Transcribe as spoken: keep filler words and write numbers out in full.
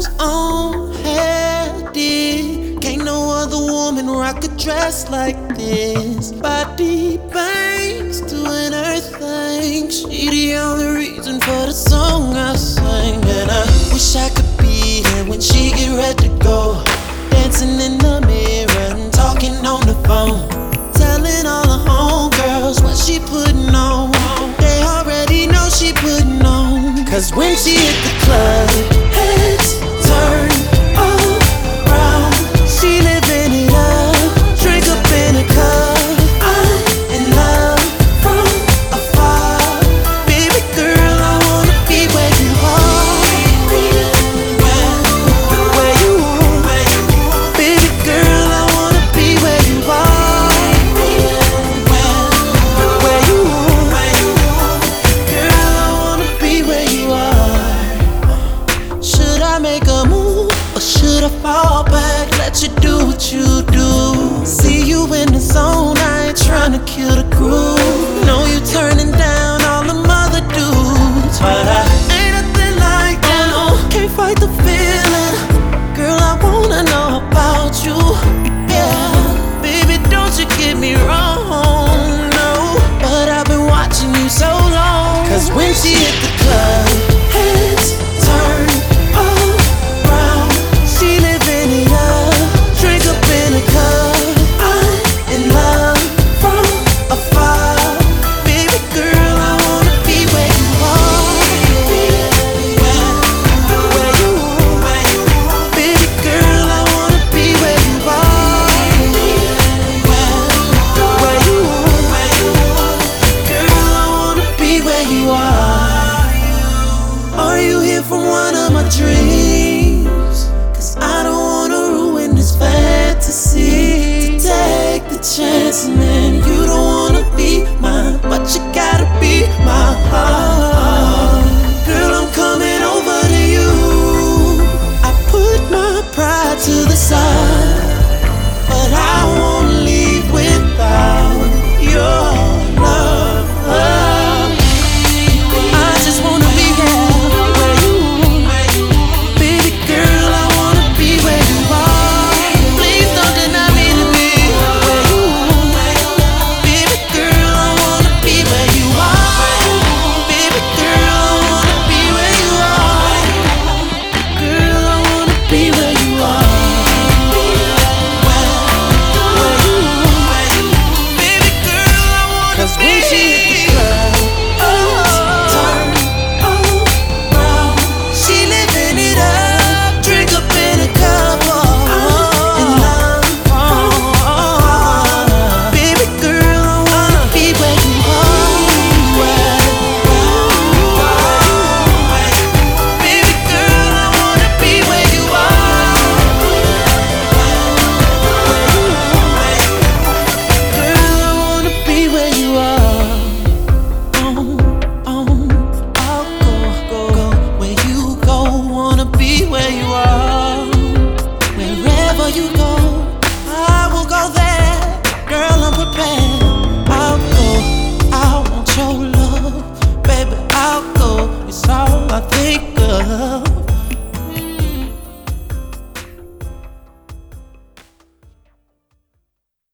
Stones on Hattie. Can't no other woman rock a dress like this. Body bangs doing her thing. She the only reason for the song I sing. And I wish I could be here when she get ready to go. Dancing in the mirror and talking on the phone. Telling all the homegirls what she putting on. They already know she putting on. Cause when she hit the club, heads turn all around. She living it up, drink up in a cup. I'm in love from afar. Baby girl, I wanna be where you are. Where you are. Baby girl, I wanna be where you are. Where you are. Girl, I wanna be where you are. Should I make a move or should I fall back? Let you do what you do. See you in the zone, I ain't tryna kill the groove. Know you turning down all them other dudes, but I ain't nothing like that. No, can't fight the feeling. Girl, I wanna know about you. Yeah, baby, don't you get me wrong, no. But I've been watching you so long. Cause when she hit the club, heads turn all around. She living it up, drink up in a cup. I'm in love from afar. Baby girl, I wanna be where you are. Where you are. Baby girl, I wanna be where you are. Where you are. Girl, I wanna be where you are. Are you here from one of my dreams? Cause I don't wanna ruin this fantasy. To take the chance and then you don't wanna be mine, but you gotta be my heart.